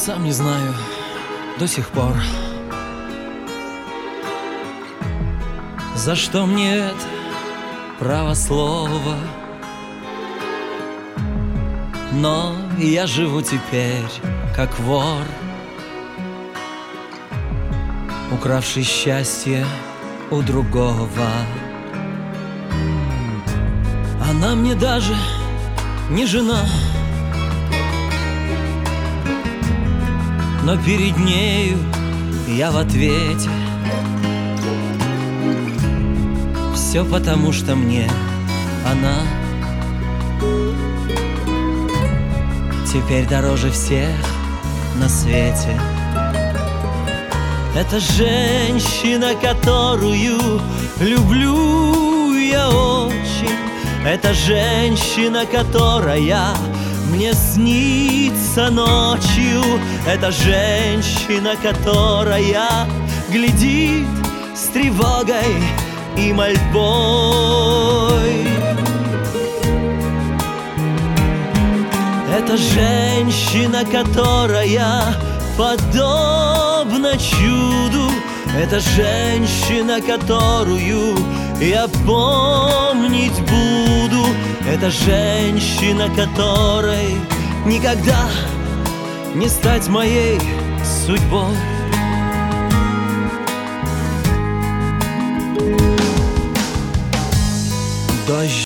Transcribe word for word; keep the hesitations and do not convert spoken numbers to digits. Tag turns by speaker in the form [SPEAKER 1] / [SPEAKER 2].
[SPEAKER 1] сам не знаю до сих пор, за что мне это право слова. Но я живу теперь как вор, укравший счастье у другого. Она мне даже не жена, но перед нею я в ответе. Все потому, что мне она теперь дороже всех на свете. Это женщина, которую люблю я очень. Это женщина, которая мне снится ночью. Это женщина, которая глядит с тревогой и мольбой. Это женщина, которая подобна чуду. Это женщина, которую я помнить буду. Это женщина, которой никогда не стать моей судьбой. Дождь